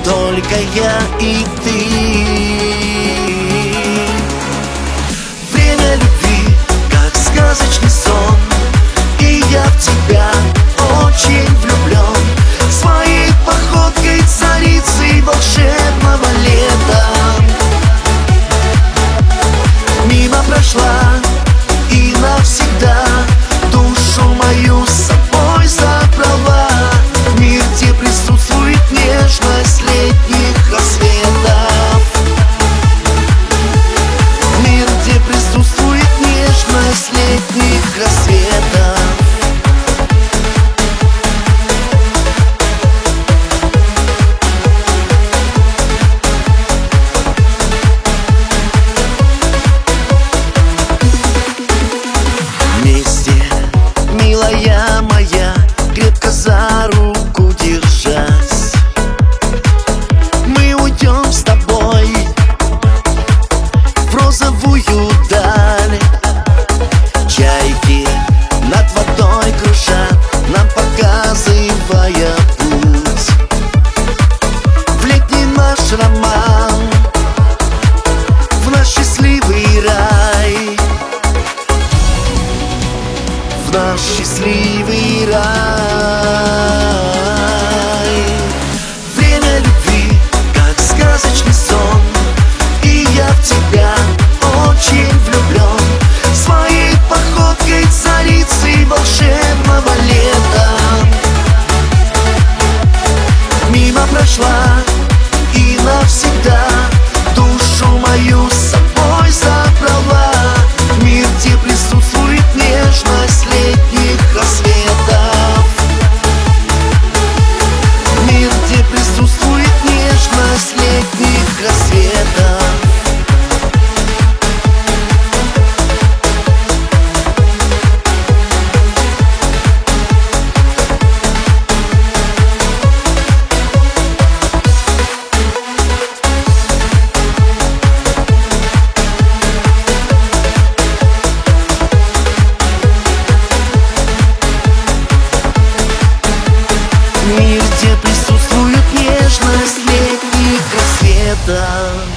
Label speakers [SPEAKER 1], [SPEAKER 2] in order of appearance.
[SPEAKER 1] только я и ты. Время любви, как сказочный сон, и я в тебя очень влюблен. Своей походкой царицей волшебного лета мимо прошла и навсегда душу мою с собой забрала. Мир, где присутствует нежность летних рассветов. Мир, где присутствует нежность летних рассветов. Милая моя, крепко за руку держась, мы уйдем с тобой в розовую даль. Чайки над водой кружат, нам показывая путь в летний наш роман, в наш счастливый рай, в наш счастливый рай. Время любви, как сказочный сон, и я в тебя очень влюблен. Своей походкой царицей волшебного лета мимо прошла и навсегда душу мою с собой забрала. Мир, где присутствует нежность летних рассветов. Мир, где присутствует нежность летних рассветов. Мир, где присутствует нежность летних рассветов.